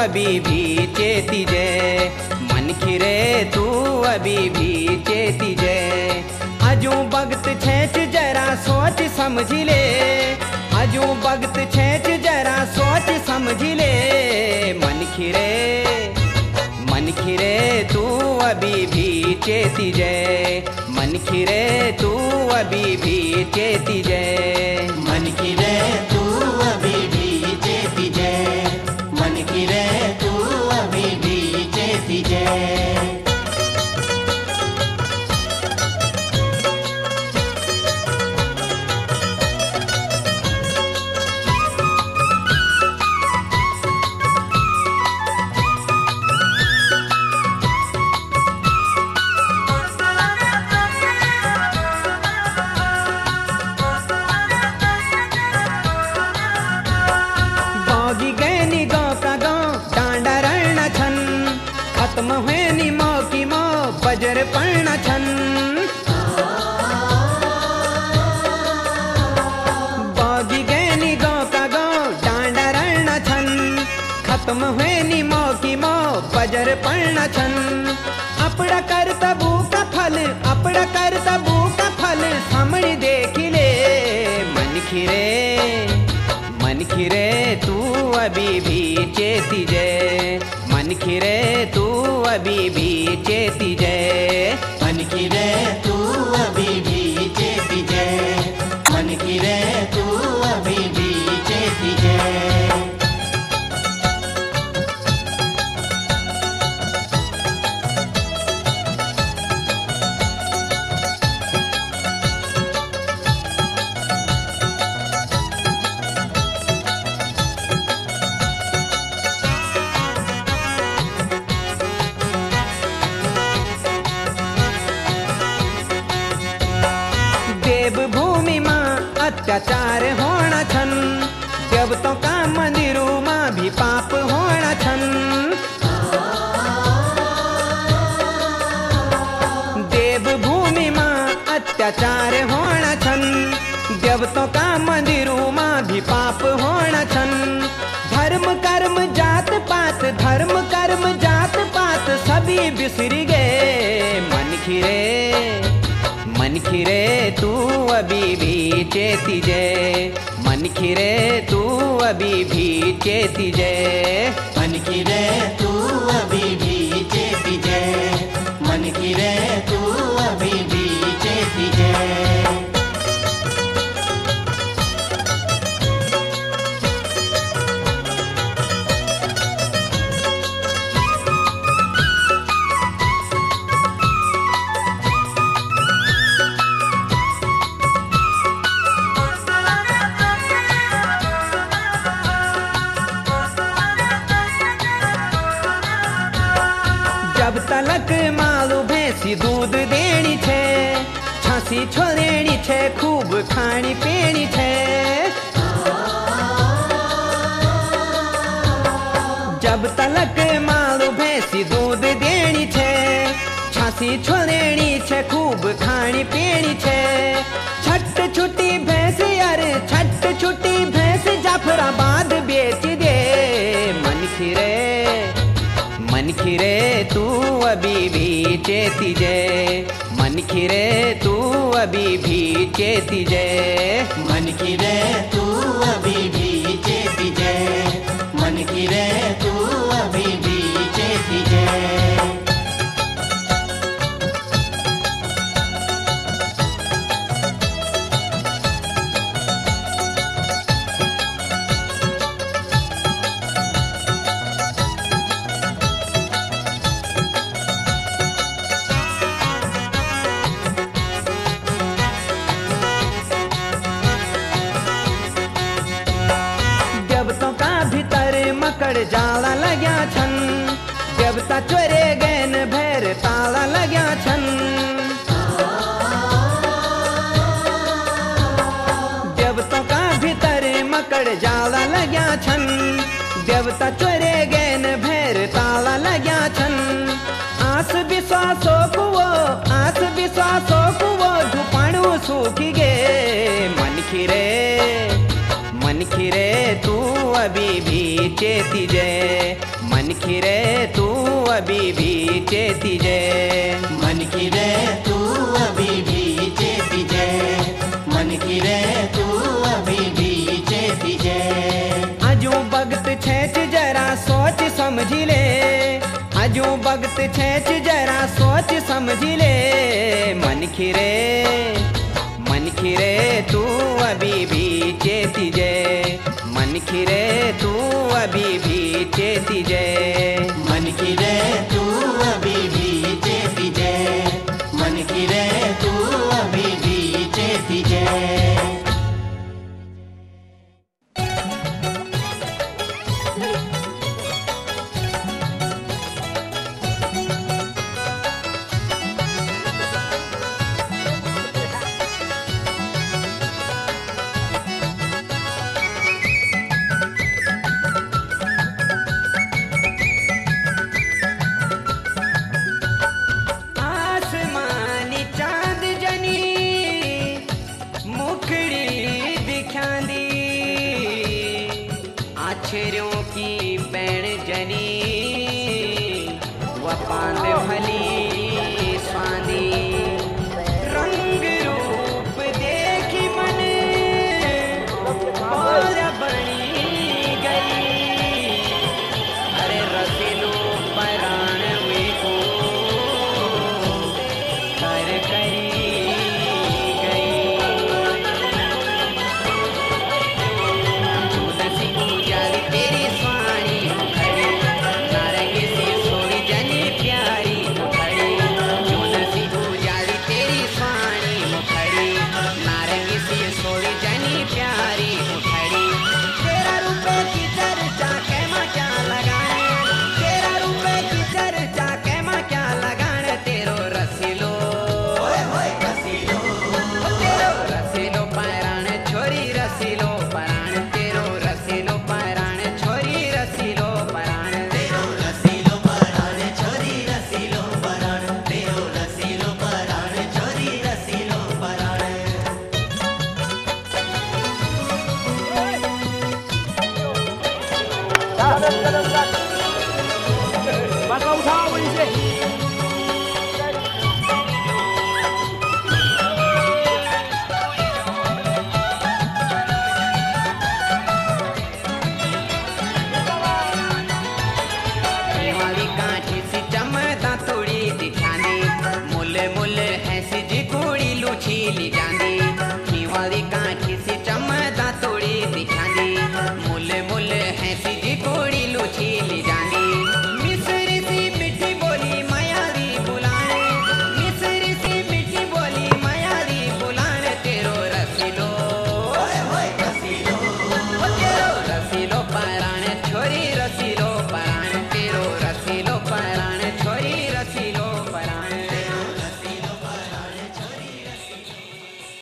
अभी भी चेती जे, मन खिरे तू अभी भी चेती जे। अजू वक्त छेच जरा सोच समझ ले, अजू वक्त छेच जरा सोच समझ ले। मन खिरे तू अभी भी चेती जे, मन खिरे तू अभी भी चेती जे। मन खिरे तू अभी भी चेती जे, मन खिरे तू अभी भी चेती जे। खत्म हुए नि मौकी मो बजर पड़ना छन, बागी गए नि गाँव का गाँव डांडा रहना छन। खत्म हुए नि मौकी मो बजर पड़ना छन। अपड़ा कर तबू का फल, अपड़ा कर तबू का फल सामने देख ले। मन खिरे तू अभी भी चेती जे, मन खिरे तू अभी भी चेती जे। मन खिरे तू अभी भी चेती जे, मन खिरे तू अभी भी चेती जे। देवभूमि मां अत्याचार होना छन, देवतों का मंदिरों मां भी पाप होना छन। देवभूमि मां अत्याचार होना छन, देवतों का मंदिरों मां भी पाप होना छन। धर्म कर्म जात पात, धर्म कर्म जात पात सभी बिसर गए। मन खिरे तू अभी भी चेती जे, मन खिरे तू अभी भी चेती जे। मन खिरे तू अभी भी चेती जे, मन खिरे तू अभी भी चेती जे। जब तलक मालू भैंसी दूध देनी छे, छासी छोड़ेनी छे खूब खानी पीनी छे। जब तलक मालू भैंसी दूध देनी छे, छासी छोड़ेनी छे खूब खानी पीनी छे। छट छुट्टी भैंस यार, छट छुट्टी भैंस जाफराबाद बेच दे। मन खिरे तू अभी भी चेती जे, मन खिरे तू अभी भी चेती जे। मन खिरे तू अभी भी चेती जे, मन खिरे तू अभी भी चेती जे। देवतों का भीतर मकड़ जाला लग्या छन, देवता चोरे गैन भैर ताला लग्या छन। देवतों का भीतर मकड़ जाला लग्या छन, देवता चोरे गैन भैर ताला लग्या छन। आस विश्वासो कुओ, आस विश्वासो कुओ धुपाणु सूखी गे। मन खिरे तू अभी भी चेती जे, मन मन खिरे तू अभी भी चेती जय। मन की रे तू अभी भी चेती जय, मन की रे तू अभी भी चेती जय। अजू भगत छेच जरा सोच समझ ले, अजू भगत छेच जरा सोच समझ ले। मन खिरे तू अभी भी चेती जय, मन खिरे तू अभी भी चेती जय।